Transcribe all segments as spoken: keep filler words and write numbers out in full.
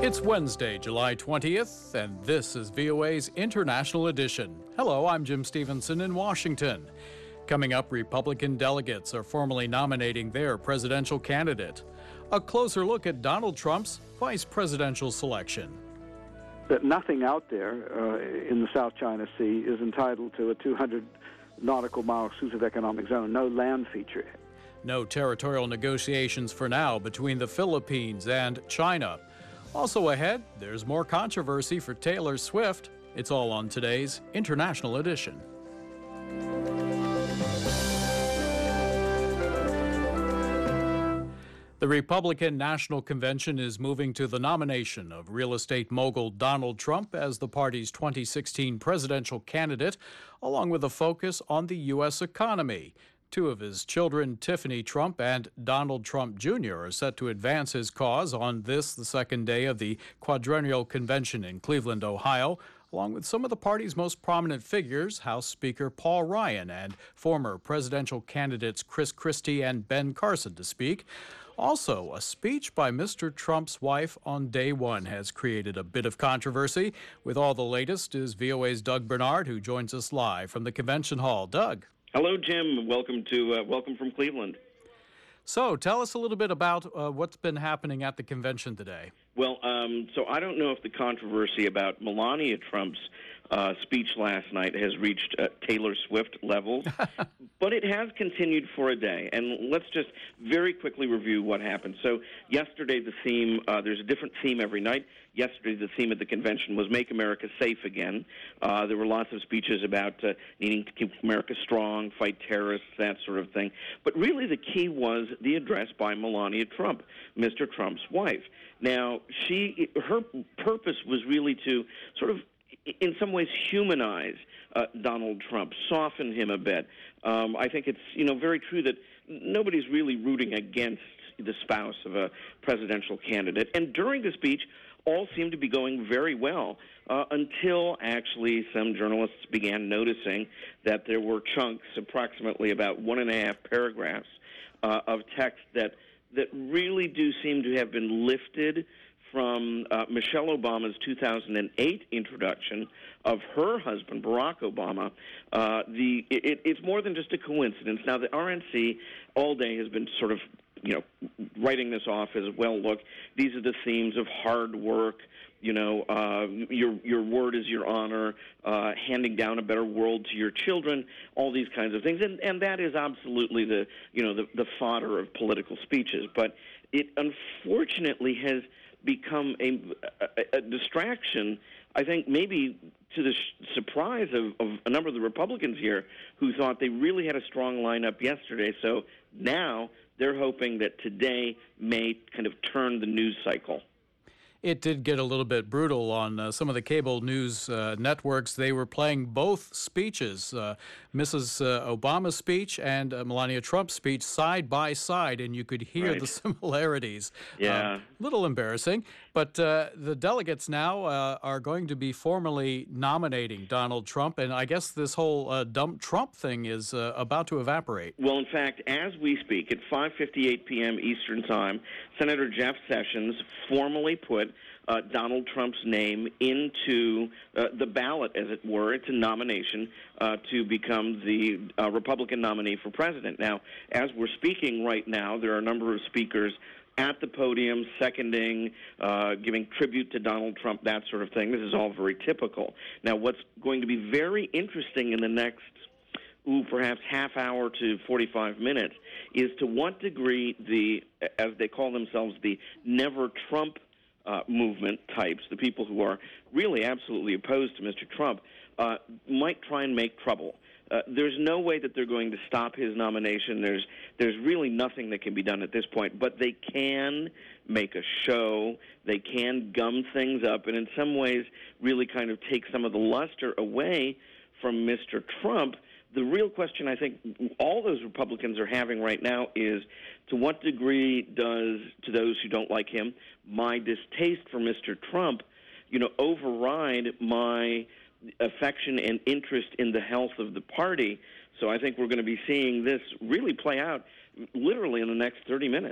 It's Wednesday, July twentieth, and this is V O A's International Edition. Hello, I'm Jim Stevenson in Washington. Coming up, Republican delegates are formally nominating their presidential candidate. A closer look at Donald Trump's vice presidential selection. That nothing out there uh, in the South China Sea is entitled to a two hundred nautical mile exclusive economic zone, no land feature. No territorial negotiations for now between the Philippines and China. Also ahead, there's more controversy for Taylor Swift. It's all on today's International Edition. The Republican National Convention is moving to the nomination of real estate mogul Donald Trump as the party's twenty sixteen presidential candidate, along with a focus on the U S economy. Two of his children, Tiffany Trump and Donald Trump Junior, are set to advance his cause on this, the second day of the quadrennial convention in Cleveland, Ohio, along with some of the party's most prominent figures, House Speaker Paul Ryan and former presidential candidates Chris Christie and Ben Carson to speak. Also, a speech by Mister Trump's wife on day one has created a bit of controversy. With all the latest is V O A's Doug Bernard, who joins us live from the convention hall. Doug. Hello, Jim. Welcome to uh, welcome from Cleveland. So, tell us a little bit about uh, what's been happening at the convention today. Well, um, so I don't know if the controversy about Melania Trump's uh, speech last night has reached uh, Taylor Swift levels, but it has continued for a day. And let's just very quickly review what happened. So yesterday the theme, uh, there's a different theme every night. Yesterday the theme at the convention was Make America Safe Again. Uh, there were lots of speeches about uh, needing to keep America strong, fight terrorists, that sort of thing. But really the key was the address by Melania Trump, Mister Trump's wife. Now, she, her purpose was really to sort of, in some ways, humanize uh, Donald Trump, soften him a bit. Um, I think it's, you know, very true that nobody's really rooting against the spouse of a presidential candidate. And during the speech, all seemed to be going very well uh, until actually some journalists began noticing that there were chunks, approximately about one and a half paragraphs uh, of text that that really do seem to have been lifted from uh, Michelle Obama's two thousand eight introduction of her husband, Barack Obama. Uh, the it, it's more than just a coincidence. Now, the R N C all day has been sort of, you know, writing this off as, well, look, these are the themes of hard work, you know, uh, your your word is your honor, uh, handing down a better world to your children, all these kinds of things. And, and that is absolutely the, you know, the, the fodder of political speeches. But it unfortunately has become a, a, a distraction, I think, maybe to the sh- surprise of, of a number of the Republicans here who thought they really had a strong lineup yesterday. So now they're hoping that today may kind of turn the news cycle. It did get a little bit brutal on uh, some of the cable news uh, networks. They were playing both speeches, uh, Missus Uh, Obama's speech and uh, Melania Trump's speech, side by side, and you could hear Right. the similarities. Yeah. A little embarrassing. But uh, the delegates now uh, are going to be formally nominating Donald Trump, and I guess this whole uh, dump Trump thing is uh, about to evaporate. Well, in fact, as we speak, at five fifty-eight p.m. Eastern Time, Senator Jeff Sessions formally put uh, Donald Trump's name into uh, the ballot, as it were. It's a nomination uh, to become the uh, Republican nominee for president. Now, as we're speaking right now, there are a number of speakers at the podium, seconding, uh, giving tribute to Donald Trump, that sort of thing. This is all very typical. Now, what's going to be very interesting in the next, ooh, perhaps half hour to forty-five minutes, is to what degree the, as they call themselves, the Never Trump uh, movement types, the people who are really absolutely opposed to Mister Trump, uh, might try and make trouble. Uh, there's no way that they're going to stop his nomination. There's there's really nothing that can be done at this point. But they can make a show. They can gum things up, and in some ways really kind of take some of the luster away from Mister Trump. The real question I think all those Republicans are having right now is, to what degree does, to those who don't like him, my distaste for Mister Trump, you know, override my affection and interest in the health of the party? So I think we're going to be seeing this really play out literally in the next thirty minutes.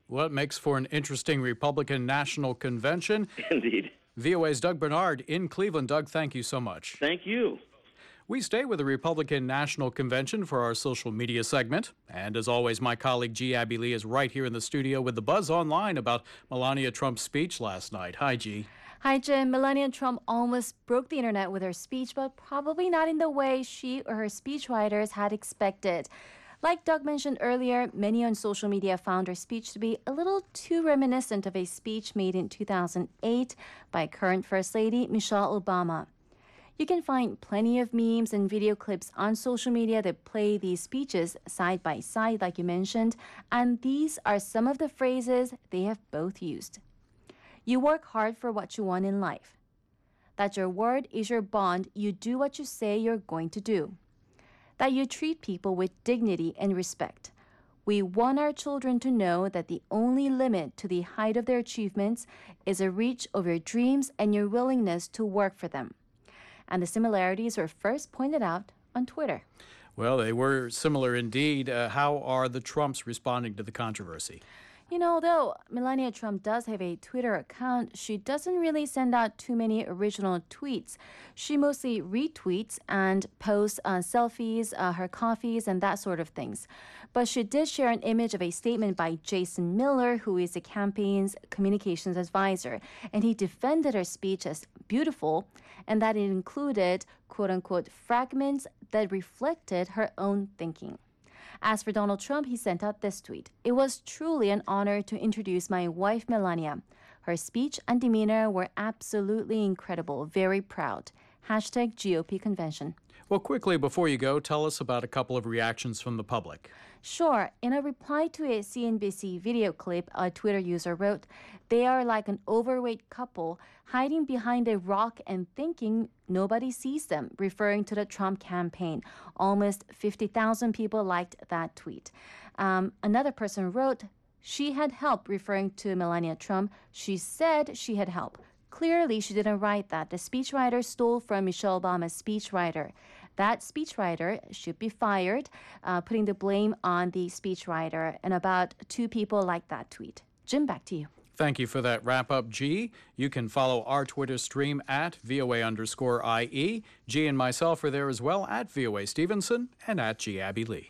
Well, it makes for an interesting Republican National Convention. Indeed. V O A's Doug Bernard in Cleveland. Doug, thank you so much. Thank you. We stay with the Republican National Convention for our social media segment. And as always, my colleague G. Abby Lee is right here in the studio with the buzz online about Melania Trump's speech last night. Hi, G. Hi, Jim. Melania Trump almost broke the internet with her speech, but probably not in the way she or her speechwriters had expected. Like Doug mentioned earlier, many on social media found her speech to be a little too reminiscent of a speech made in two thousand eight by current First Lady Michelle Obama. You can find plenty of memes and video clips on social media that play these speeches side by side, like you mentioned, and these are some of the phrases they have both used. You work hard for what you want in life. That your word is your bond. You do what you say you're going to do. That you treat people with dignity and respect. We want our children to know that the only limit to the height of their achievements is a reach of your dreams and your willingness to work for them. And the similarities were first pointed out on Twitter. Well, they were similar indeed. Uh, how are the Trumps responding to the controversy? You know, though Melania Trump does have a Twitter account, she doesn't really send out too many original tweets. She mostly retweets and posts uh, selfies, uh, her coffees, and that sort of things. But she did share an image of a statement by Jason Miller, who is the campaign's communications advisor, and he defended her speech as beautiful and that it included, quote-unquote, fragments that reflected her own thinking. As for Donald Trump, he sent out this tweet. It was truly an honor to introduce my wife, Melania. Her speech and demeanor were absolutely incredible. Very proud. Hashtag G O P convention. Well, quickly, before you go, tell us about a couple of reactions from the public. Sure. In a reply to a C N B C video clip, a Twitter user wrote, "They are like an overweight couple hiding behind a rock and thinking nobody sees them," referring to the Trump campaign. Almost fifty thousand people liked that tweet. Um, another person wrote, "She had help," referring to Melania Trump. She said she had help. Clearly, she didn't write that. The speechwriter stole from Michelle Obama's speechwriter. That speechwriter should be fired, uh, putting the blame on the speechwriter. And about two people liked that tweet. Jim, back to you. Thank you for that wrap-up, G. You can follow our Twitter stream at VOA underscore IE. G and myself are there as well at VOA Stevenson and at G Abby Lee.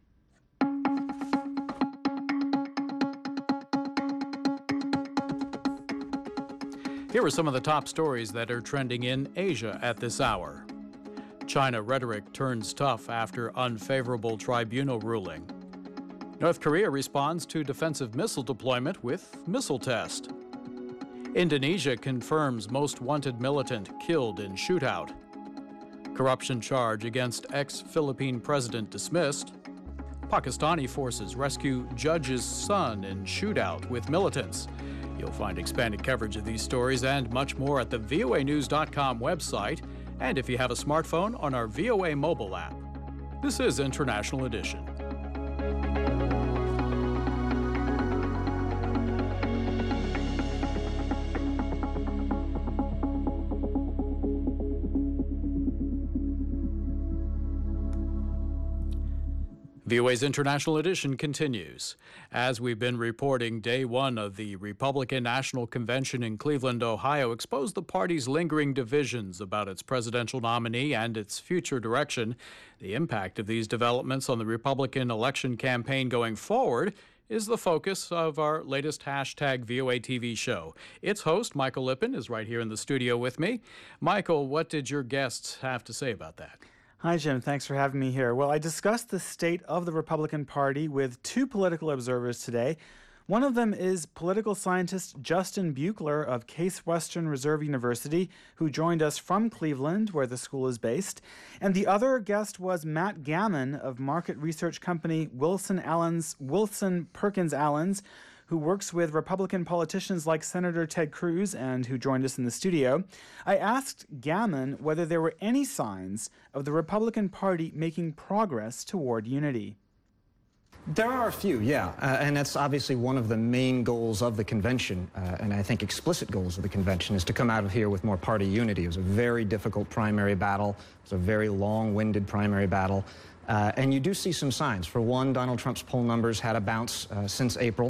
Here are some of the top stories that are trending in Asia at this hour. China rhetoric turns tough after unfavorable tribunal ruling. North Korea responds to defensive missile deployment with missile test. Indonesia confirms most wanted militant killed in shootout. Corruption charge against ex-Philippine president dismissed. Pakistani forces rescue judge's son in shootout with militants. You'll find expanded coverage of these stories and much more at the V O A news dot com website, and if you have a smartphone, on our V O A mobile app. This is International Edition. V O A's International Edition continues. As we've been reporting, day one of the Republican National Convention in Cleveland, Ohio, exposed the party's lingering divisions about its presidential nominee and its future direction. The impact of these developments on the Republican election campaign going forward is the focus of our latest hashtag V O A T V show. Its host, Michael Lippin, is right here in the studio with me. Michael, what did your guests have to say about that? Hi, Jim. Thanks for having me here. Well, I discussed the state of the Republican Party with two political observers today. One of them is political scientist Justin Buechler of Case Western Reserve University, who joined us from Cleveland, where the school is based. And the other guest was Matt Gammon of market research company Wilson Allens, Wilson Perkins Allens, who works with Republican politicians like Senator Ted Cruz and who joined us in the studio. I asked Gammon whether there were any signs of the Republican Party making progress toward unity. There are a few, yeah, uh, and that's obviously one of the main goals of the convention, uh, and I think explicit goals of the convention, is to come out of here with more party unity. It was a very difficult primary battle. It was a very long-winded primary battle, uh, and you do see some signs. For one, Donald Trump's poll numbers had a bounce uh, since April.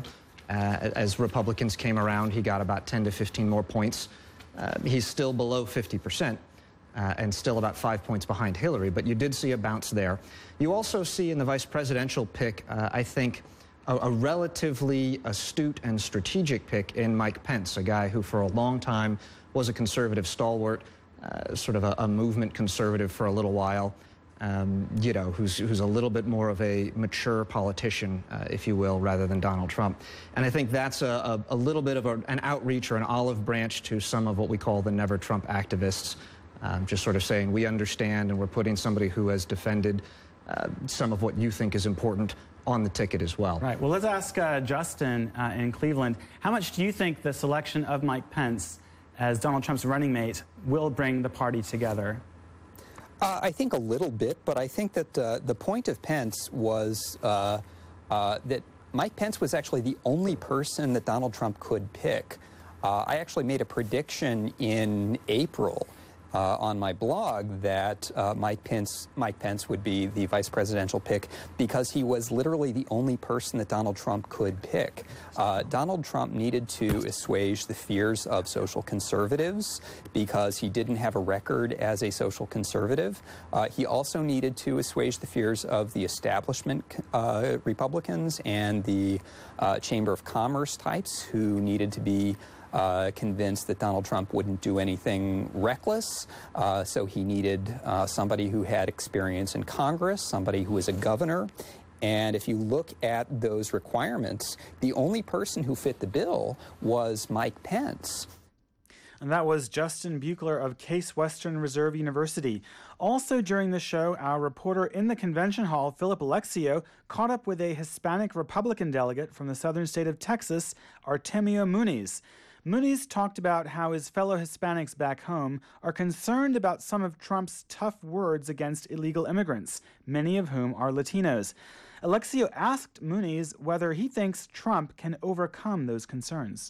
Uh, as Republicans came around, he got about ten to fifteen more points. Uh, he's still below fifty percent. Uh, and still about five points behind Hillary, but you did see a bounce there. You also see in the vice presidential pick, uh, I think, a, a relatively astute and strategic pick in Mike Pence, a guy who for a long time was a conservative stalwart, uh, sort of a, a movement conservative for a little while, um, you know, who's, who's a little bit more of a mature politician, uh, if you will, rather than Donald Trump. And I think that's a, a, a little bit of a, an outreach or an olive branch to some of what we call the Never Trump activists. Um, just sort of saying, we understand, and we're putting somebody who has defended uh, some of what you think is important on the ticket as well. Right. Well, let's ask uh, Justin uh, in Cleveland. How much do you think the selection of Mike Pence as Donald Trump's running mate will bring the party together? Uh, I think a little bit, but I think that uh, the point of Pence was uh, uh, that Mike Pence was actually the only person that Donald Trump could pick. Uh, I actually made a prediction in April Uh, on my blog that uh, Mike Pence, Mike Pence would be the vice presidential pick because he was literally the only person that Donald Trump could pick. Uh, Donald Trump needed to assuage the fears of social conservatives because he didn't have a record as a social conservative. Uh, he also needed to assuage the fears of the establishment uh, Republicans and the uh, Chamber of Commerce types who needed to be Uh, convinced that Donald Trump wouldn't do anything reckless. Uh, so he needed uh, somebody who had experience in Congress, somebody who was a governor. And if you look at those requirements, the only person who fit the bill was Mike Pence. And that was Justin Buechler of Case Western Reserve University. Also during the show, our reporter in the convention hall, Philip Alexio, caught up with a Hispanic Republican delegate from the southern state of Texas, Artemio Muniz. Muniz talked about how his fellow Hispanics back home are concerned about some of Trump's tough words against illegal immigrants, many of whom are Latinos. Alexio asked Muniz whether he thinks Trump can overcome those concerns.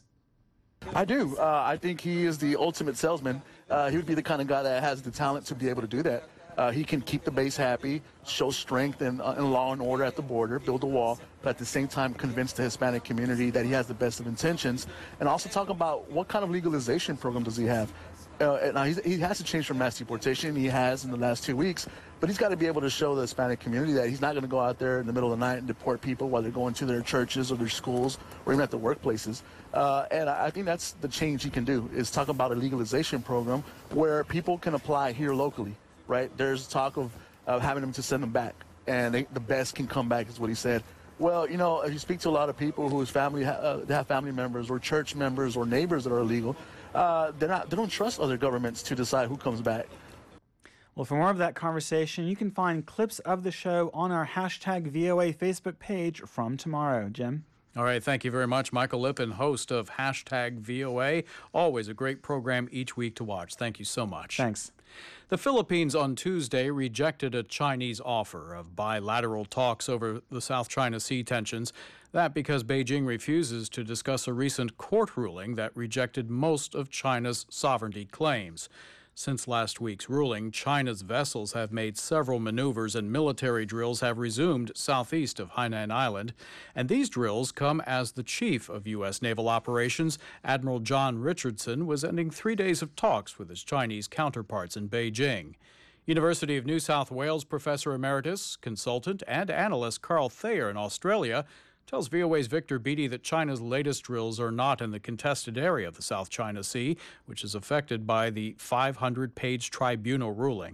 I do. Uh, I think he is the ultimate salesman. Uh, he would be the kind of guy that has the talent to be able to do that. Uh, he can keep the base happy, show strength and, uh, and law and order at the border, build a wall, but at the same time convince the Hispanic community that he has the best of intentions, and also talk about what kind of legalization program does he have. Uh, now he's, he has to change from mass deportation. He has in the last two weeks, but he's got to be able to show the Hispanic community that he's not going to go out there in the middle of the night and deport people while they're going to their churches or their schools or even at the workplaces. Uh, and I think that's the change he can do, is talk about a legalization program where people can apply here locally. Right? There's talk of uh, having them to send them back, and they, the best can come back, is what he said. Well, you know, if you speak to a lot of people whose family ha uh, they have family members or church members or neighbors that are illegal, uh, they're not. They don't trust other governments to decide who comes back. Well, for more of that conversation, you can find clips of the show on our hashtag V O A Facebook page from tomorrow. Jim? All right, thank you very much. Michael Lippin, host of hashtag V O A. Always a great program each week to watch. Thank you so much. Thanks. The Philippines on Tuesday rejected a Chinese offer of bilateral talks over the South China Sea tensions. That because Beijing refuses to discuss a recent court ruling that rejected most of China's sovereignty claims. Since last week's ruling, China's vessels have made several maneuvers and military drills have resumed southeast of Hainan Island. And these drills come as the chief of U S naval operations, Admiral John Richardson, was ending three days of talks with his Chinese counterparts in Beijing. University of New South Wales Professor Emeritus, consultant, and analyst Carl Thayer in Australia tells V O A's Victor Beattie that China's latest drills are not in the contested area of the South China Sea, which is affected by the five hundred page tribunal ruling.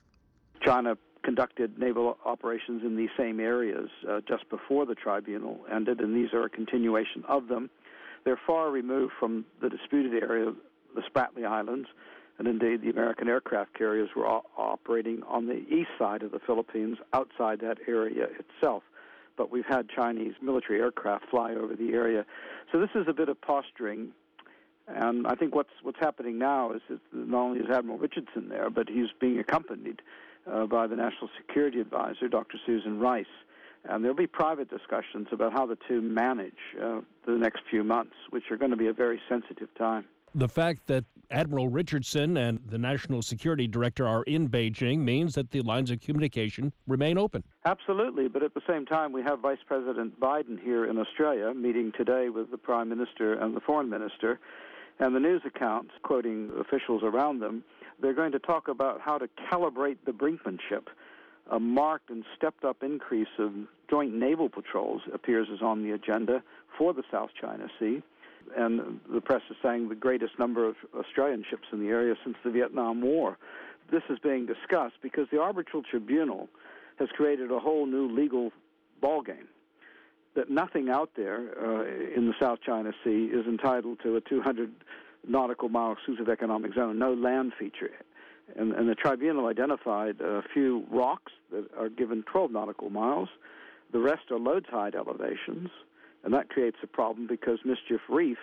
China conducted naval operations in these same areas uh, just before the tribunal ended, and these are a continuation of them. They're far removed from the disputed area, the Spratly Islands, and indeed the American aircraft carriers were o- operating on the east side of the Philippines, outside that area itself. But we've had Chinese military aircraft fly over the area. So this is a bit of posturing. And I think what's what's happening now is that not only is Admiral Richardson there, but he's being accompanied uh, by the National Security Advisor, Doctor Susan Rice. And there'll be private discussions about how the two manage uh, the next few months, which are going to be a very sensitive time. The fact that Admiral Richardson and the National Security Director are in Beijing means that the lines of communication remain open. Absolutely, but at the same time, we have Vice President Biden here in Australia meeting today with the Prime Minister and the Foreign Minister, and the news accounts, quoting officials around them, they're going to talk about how to calibrate the brinkmanship. A marked and stepped-up increase of joint naval patrols appears as on the agenda for the South China Sea. And the press is saying the greatest number of Australian ships in the area since the Vietnam War. This is being discussed because the Arbitral Tribunal has created a whole new legal ballgame, that nothing out there uh, in the South China Sea is entitled to a two hundred nautical mile exclusive economic zone, no land feature. And, and the tribunal identified a few rocks that are given twelve nautical miles. The rest are low tide elevations. And that creates a problem because Mischief Reef,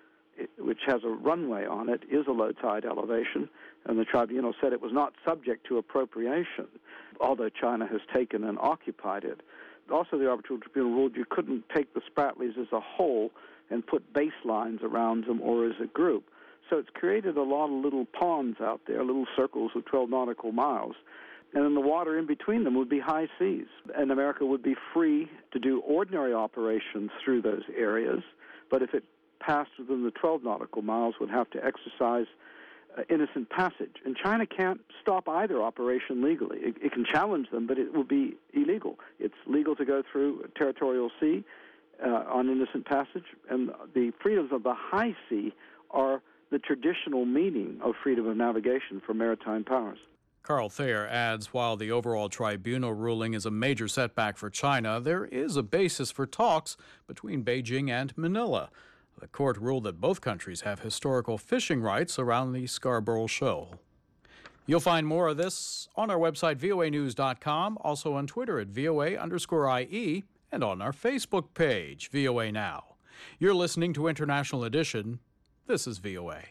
which has a runway on it, is a low-tide elevation, and the tribunal said it was not subject to appropriation, although China has taken and occupied it. Also, the Arbitral Tribunal ruled you couldn't take the Spratlys as a whole and put baselines around them or as a group. So it's created a lot of little ponds out there, little circles of twelve nautical miles. And then the water in between them would be high seas. And America would be free to do ordinary operations through those areas, but if it passed within the twelve nautical miles, would have to exercise uh, innocent passage. And China can't stop either operation legally. It, it can challenge them, but it will be illegal. It's legal to go through a territorial sea uh, on innocent passage, and the freedoms of the high sea are the traditional meaning of freedom of navigation for maritime powers. Carl Thayer adds, while the overall tribunal ruling is a major setback for China, there is a basis for talks between Beijing and Manila. The court ruled that both countries have historical fishing rights around the Scarborough Shoal. You'll find more of this on our website, V O A news dot com, also on Twitter at V O A underscore I E, and on our Facebook page, V O A Now. You're listening to International Edition. This is V O A.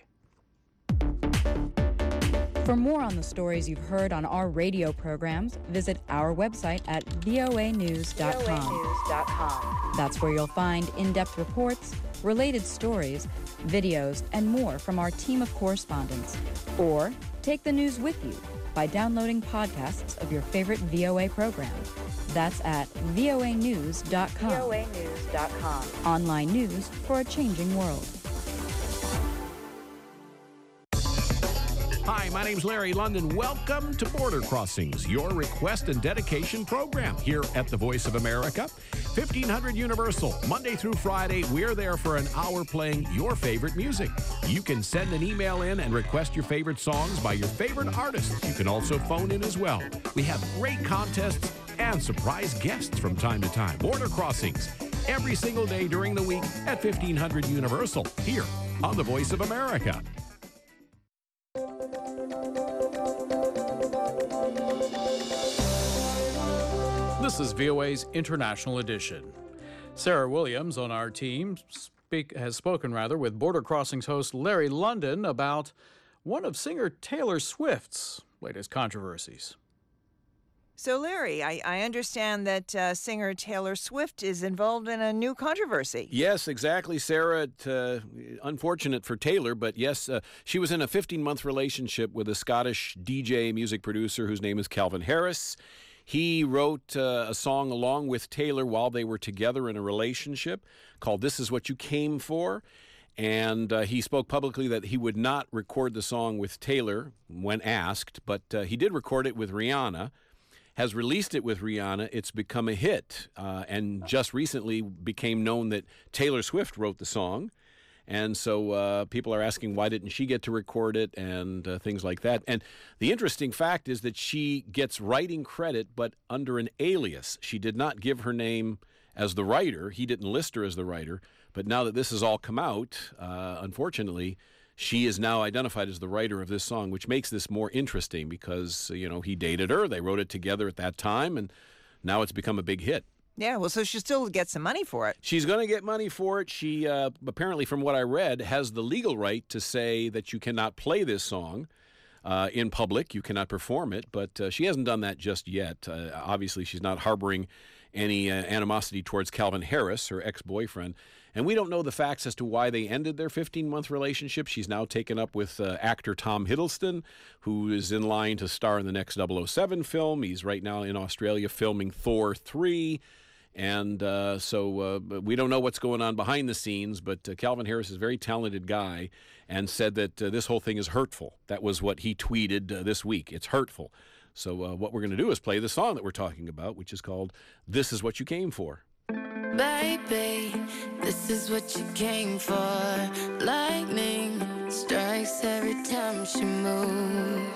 For more on the stories you've heard on our radio programs, visit our website at V O A news dot com. V O A news dot com. That's where you'll find in-depth reports, related stories, videos, and more from our team of correspondents. Or take the news with you by downloading podcasts of your favorite V O A program. That's at V O A news dot com. V O A news dot com. Online news for a changing world. Hi, my name's Larry London. Welcome to Border Crossings, your request and dedication program here at the Voice of America. fifteen hundred Universal, Monday through Friday, we're there for an hour playing your favorite music. You can send an email in and request your favorite songs by your favorite artists. You can also phone in as well. We have great contests and surprise guests from time to time. Border Crossings, every single day during the week at fifteen hundred Universal, here on the Voice of America. This is V O A's International Edition. Sarah Williams on our team speak, has spoken rather with Border Crossings host Larry London about one of singer Taylor Swift's latest controversies. So, Larry, I, I understand that uh, singer Taylor Swift is involved in a new controversy. Yes, exactly, Sarah. It, uh, unfortunate for Taylor, but yes, uh, she was in a fifteen-month relationship with a Scottish D J music producer whose name is Calvin Harris. He wrote uh, a song along with Taylor while they were together in a relationship called This Is What You Came For. And uh, he spoke publicly that he would not record the song with Taylor when asked, but uh, he did record it with Rihanna, has released it with Rihanna. It's become a hit, uh, and just recently became known that Taylor Swift wrote the song. And so uh, people are asking, why didn't she get to record it, and uh, things like that. And the interesting fact is that she gets writing credit, but under an alias. She did not give her name as the writer. He didn't list her as the writer. But now that this has all come out, uh, unfortunately, she is now identified as the writer of this song, which makes this more interesting because, you know, he dated her. They wrote it together at that time, and now it's become a big hit. Yeah, well, so she still gets some money for it. She's going to get money for it. She, uh, apparently, from what I read, has the legal right to say that you cannot play this song uh, in public. You cannot perform it, but uh, she hasn't done that just yet. Uh, obviously, she's not harboring any uh, animosity towards Calvin Harris, her ex-boyfriend. And we don't know the facts as to why they ended their fifteen-month relationship. She's now taken up with uh, actor Tom Hiddleston, who is in line to star in the next double oh seven film. He's right now in Australia filming Thor three. And uh, so uh, we don't know what's going on behind the scenes, but uh, Calvin Harris is a very talented guy and said that uh, this whole thing is hurtful. That was what he tweeted uh, this week. It's hurtful. So uh, what we're going to do is play the song that we're talking about, which is called This Is What You Came For. Baby, this is what you came for. Lightning strikes every time she moves.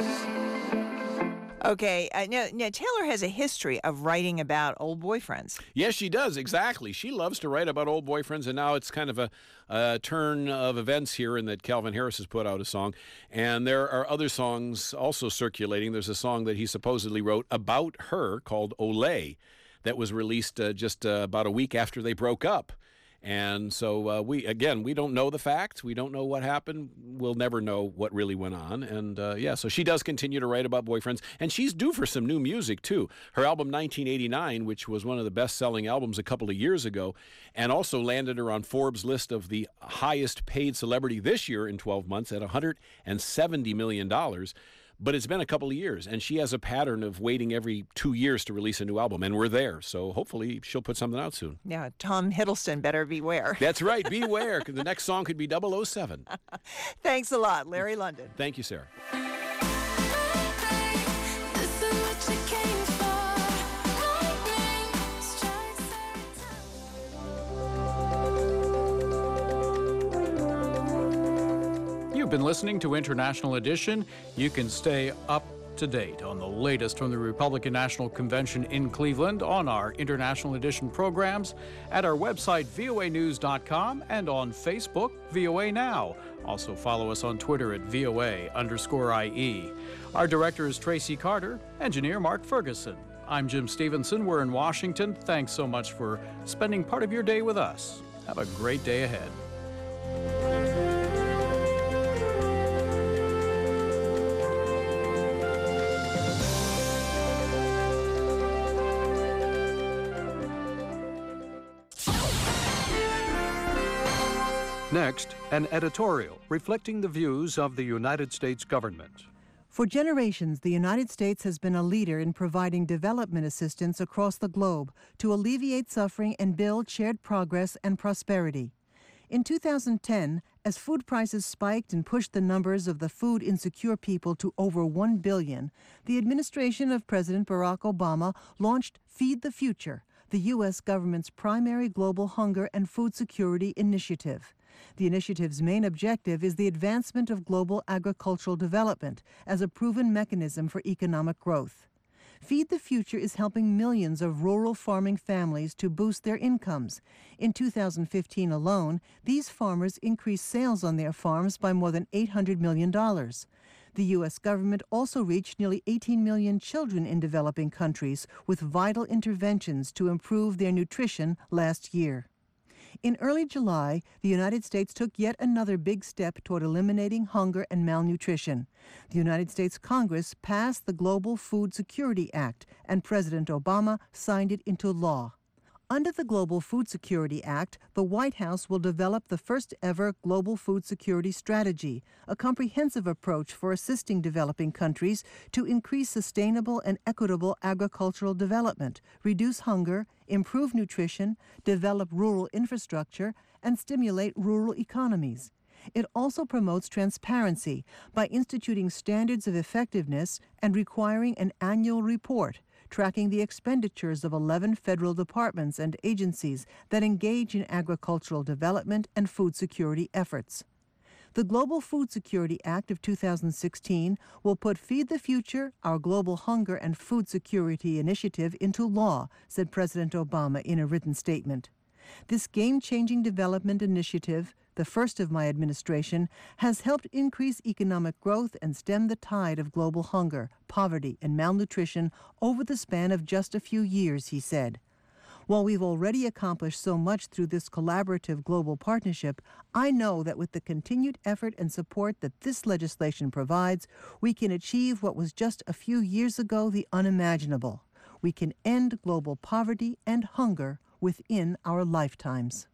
Okay, uh, now, now Taylor has a history of writing about old boyfriends. Yes, she does, exactly. She loves to write about old boyfriends, and now it's kind of a, a turn of events here in that Calvin Harris has put out a song. And there are other songs also circulating. There's a song that he supposedly wrote about her called Olay that was released uh, just uh, about a week after they broke up. And so, uh, we again, we don't know the facts. We don't know what happened. We'll never know what really went on. And, uh, yeah, so she does continue to write about boyfriends. And she's due for some new music, too. Her album nineteen eighty-nine, which was one of the best-selling albums a couple of years ago, and also landed her on Forbes' list of the highest-paid celebrity this year in twelve months at one hundred seventy million dollars. But it's been a couple of years, and she has a pattern of waiting every two years to release a new album, and we're there. So hopefully she'll put something out soon. Yeah, Tom Hiddleston better beware. That's right, beware, because the next song could be double oh seven. Thanks a lot, Larry London. Thank you, Sarah. You've been listening to International Edition. You can stay up to date on the latest from the Republican National Convention in Cleveland on our International Edition programs at our website, V O A news dot com, and on Facebook, V O A Now. Also follow us on Twitter at V O A underscore I E. Our director is Tracy Carter, engineer Mark Ferguson. I'm Jim Stevenson. We're in Washington. Thanks so much for spending part of your day with us. Have a great day ahead. Next, an editorial reflecting the views of the United States government. For generations, the United States has been a leader in providing development assistance across the globe to alleviate suffering and build shared progress and prosperity. In two thousand ten, as food prices spiked and pushed the numbers of the food insecure people to over one billion, the administration of President Barack Obama launched Feed the Future, the U S government's primary global hunger and food security initiative. The initiative's main objective is the advancement of global agricultural development as a proven mechanism for economic growth. Feed the Future is helping millions of rural farming families to boost their incomes. In two thousand fifteen alone, these farmers increased sales on their farms by more than eight hundred million dollars. The U S government also reached nearly eighteen million children in developing countries with vital interventions to improve their nutrition last year. In early July, the United States took yet another big step toward eliminating hunger and malnutrition. The United States Congress passed the Global Food Security Act, and President Obama signed it into law. Under the Global Food Security Act, the White House will develop the first-ever global food security strategy, a comprehensive approach for assisting developing countries to increase sustainable and equitable agricultural development, reduce hunger, improve nutrition, develop rural infrastructure, and stimulate rural economies. It also promotes transparency by instituting standards of effectiveness and requiring an annual report tracking the expenditures of eleven federal departments and agencies that engage in agricultural development and food security efforts. The Global Food Security Act of two thousand sixteen will put Feed the Future, our global hunger and food security initiative, into law, said President Obama in a written statement. This game-changing development initiative, the first of my administration, has helped increase economic growth and stem the tide of global hunger, poverty, and malnutrition over the span of just a few years, he said. While we've already accomplished so much through this collaborative global partnership, I know that with the continued effort and support that this legislation provides, we can achieve what was just a few years ago the unimaginable. we can end global poverty and hunger within our lifetimes.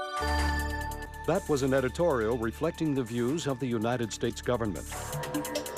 That was an editorial reflecting the views of the United States government.